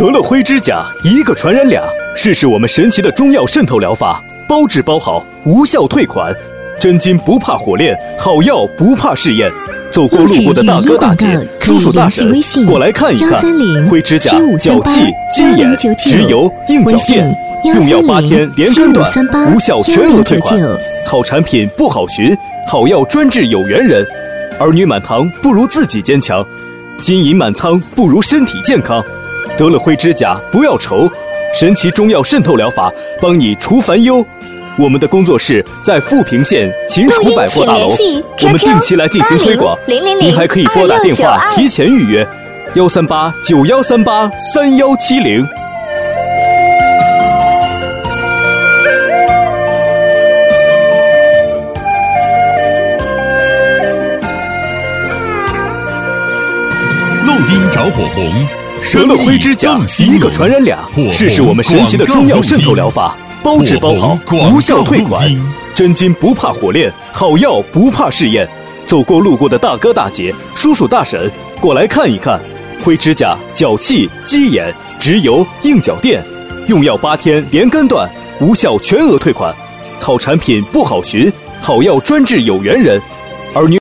得了灰指甲，一个传染俩。试试我们神奇的中药渗透疗法，包治包好，无效退款。真金不怕火炼，好药不怕试验。走过路过的大哥大姐、叔叔大婶，过来看一看。灰指甲、脚气、鸡眼、直邮、硬脚垫，用药8天连根断，无效全额退款。好产品不好寻，好药专治有缘人。儿女满堂不如自己坚强，金银满仓不如身体健康。得了灰指甲不要愁，神奇中药渗透疗法帮你除烦忧。我们的工作室在富平县秦楚百货大楼，我们定期来进行推广。您还可以拨打电话提前预约，13891383170。 录音着火红， 得了灰指甲，一个传染俩。试试我们神奇的中药渗透疗法，包治包好，无效退款。真金不怕火炼，好药不怕试验。走过路过的大哥大姐、叔叔大婶，过来看一看。灰指甲、脚气、鸡眼、直邮、硬脚垫，用药8天连根断，无效全额退款。好产品不好寻，好药专治有缘人。儿女